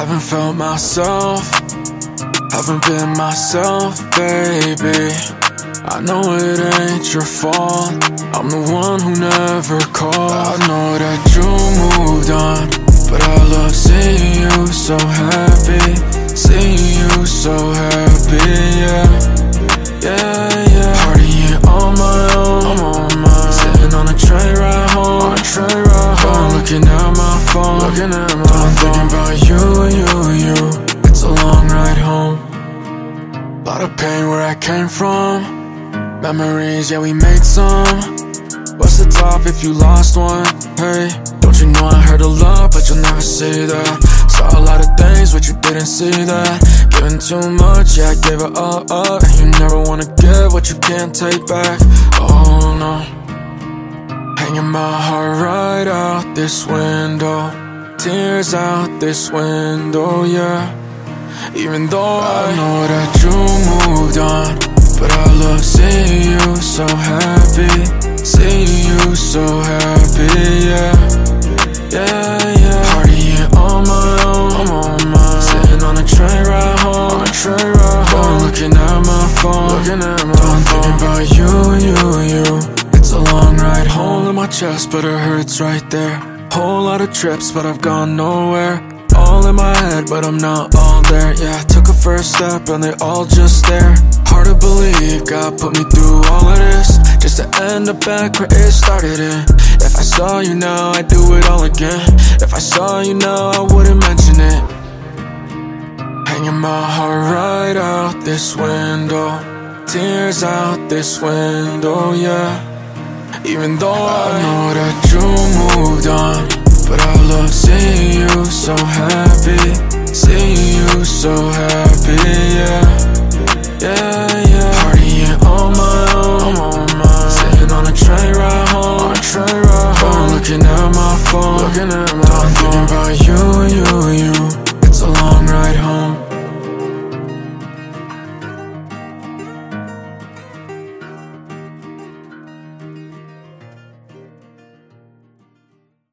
Haven't felt myself, haven't been myself, baby. I know it ain't your fault, I'm the one who never called. I know that you moved on, but I love seeing you so happy, seeing you so happy, yeah. Yeah, yeah. Partying on my own, I'm on my sitting on a train ride home, I'm looking at my phone, I'm thinking about you. It's a long ride home. Lot of pain where I came from, memories, yeah, we made some. What's the top if you lost one? Hey, don't you know I heard a lot, but you'll never see that. Saw a lot of things, but you didn't see that. Giving too much, yeah, I gave it all up. And you never wanna give what you can't take back. Oh no, hanging my heart right out this window, tears out this window, yeah. Even though I know that you moved on, but I love seeing you so happy, seeing you so happy, yeah. Yeah, yeah. Partying on my own, I'm on mine, sitting on a train ride home, looking at my phone, I'm thinking about you. It's a long ride home in my chest, but it hurts right there. Whole lot of trips, but I've gone nowhere. All in my head, but I'm not all there. Yeah, I took a first step and they all just there. Hard to believe God put me through all of this, just to end up back where it started in. If I saw you now, I'd do it all again. If I saw you now, I wouldn't mention it. Hanging my heart right out this window, tears out this window, yeah. Even though I know that you moved on, but I love seeing you so happy,